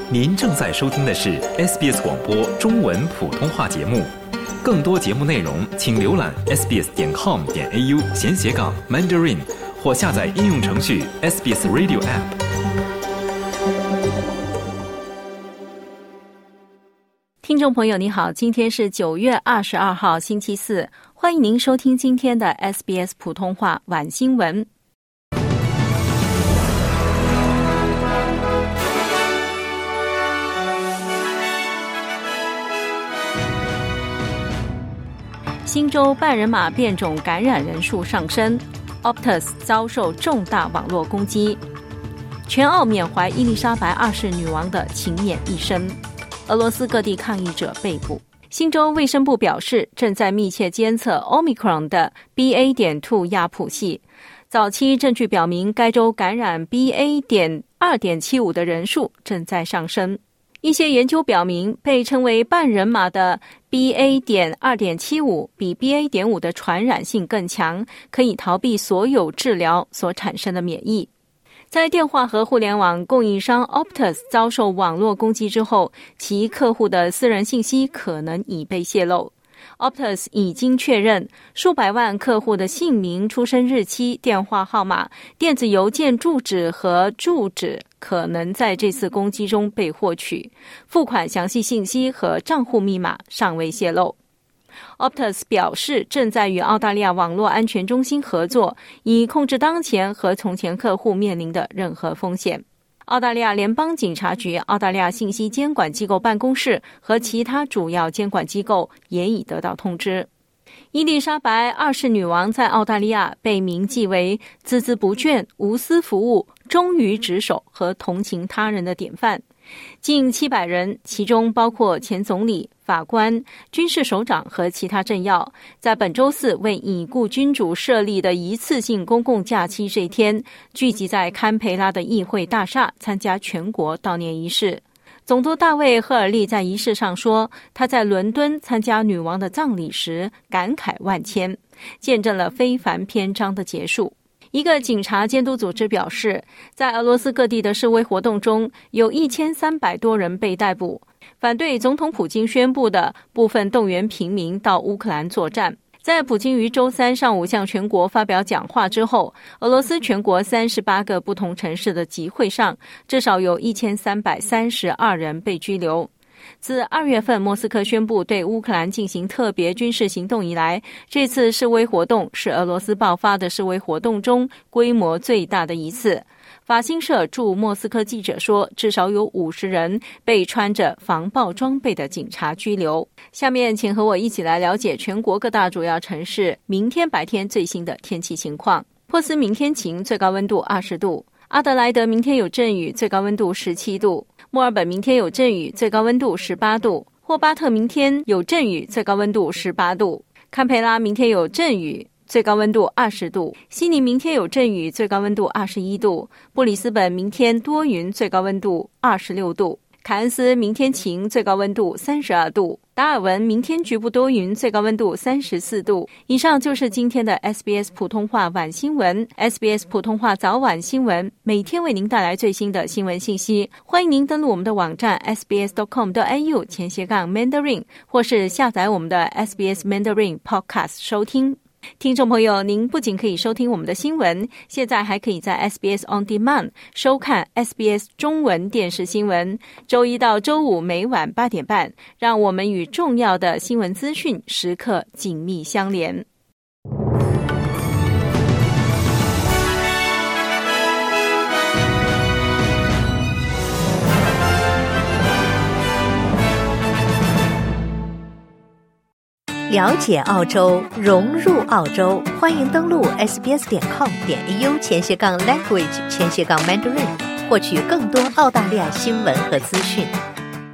您正在收听的是 SBS 广播中文普通话节目。更多节目内容请浏览 sbs.com.au/Mandarin 或下载应用程序 SBS Radio App。 听众朋友你好，今天是9月22号星期四，欢迎您收听今天的 SBS 普通话晚新闻。新州半人马变种感染人数上升， Optus 遭受重大网络攻击，全澳缅怀伊丽莎白2世女王的勤勉一生，俄罗斯各地抗议者被捕。新州卫生部表示，正在密切监测 Omicron 的 BA.2 亚谱系，早期证据表明该州感染 BA.2.75 的人数正在上升。一些研究表明，被称为半人马的 BA.2.75 比 BA.5 的传染性更强，可以逃避所有治疗所产生的免疫。在电话和互联网供应商 Optus 遭受网络攻击之后，其客户的私人信息可能已被泄露。Optus 已经确认数百万客户的姓名、出生日期、电话号码、电子邮件住址和住址可能在这次攻击中被获取，付款详细信息和账户密码尚未泄露。Optus 表示，正在与澳大利亚网络安全中心合作，以控制当前和从前客户面临的任何风险。澳大利亚联邦警察局、澳大利亚信息监管机构办公室和其他主要监管机构也已得到通知。伊丽莎白2世女王在澳大利亚被铭记为孜孜不倦、无私服务、忠于职守和同情他人的典范。近700人，其中包括前总理、法官、军事首长和其他政要，在本周四为已故君主设立的一次性公共假期这一天，聚集在堪培拉的议会大厦参加全国悼念仪式。总督大卫·赫尔利在仪式上说，他在伦敦参加女王的葬礼时感慨万千，见证了非凡篇章的结束。一个警察监督组织表示，在俄罗斯各地的示威活动中，有1300多人被逮捕，反对总统普京宣布的部分动员平民到乌克兰作战。在普京于周三上午向全国发表讲话之后，俄罗斯全国38个不同城市的集会上，至少有1332人被拘留。自2月份莫斯科宣布对乌克兰进行特别军事行动以来，这次示威活动是俄罗斯爆发的示威活动中规模最大的一次。法新社驻莫斯科记者说，至少有50人被穿着防暴装备的警察拘留。下面请和我一起来了解全国各大主要城市明天白天最新的天气情况。珀斯明天晴，最高温度20度；阿德莱德明天有阵雨，最高温度17度；墨尔本明天有阵雨，最高温度18度；霍巴特明天有阵雨，最高温度18度；堪培拉明天有阵雨，最高温度20度；悉尼明天有阵雨，最高温度21度；布里斯本明天多云，最高温度26度；凯恩斯明天晴，最高温度32度；达尔文明天局部多云，最高温度34度。以上就是今天的 SBS 普通话晚新闻。 SBS 普通话早晚新闻每天为您带来最新的新闻信息，欢迎您登录我们的网站 sbs.com.au/Mandarin 或是下载我们的 SBS Mandarin Podcast 收听。听众朋友，您不仅可以收听我们的新闻，现在还可以在 SBS On Demand 收看 SBS 中文电视新闻，周一到周五每晚8点半，让我们与重要的新闻资讯时刻紧密相连。 了解澳洲，融入澳洲，欢迎登录 sbs.com.au/language/Mandarin 获取更多澳大利亚新闻和资讯。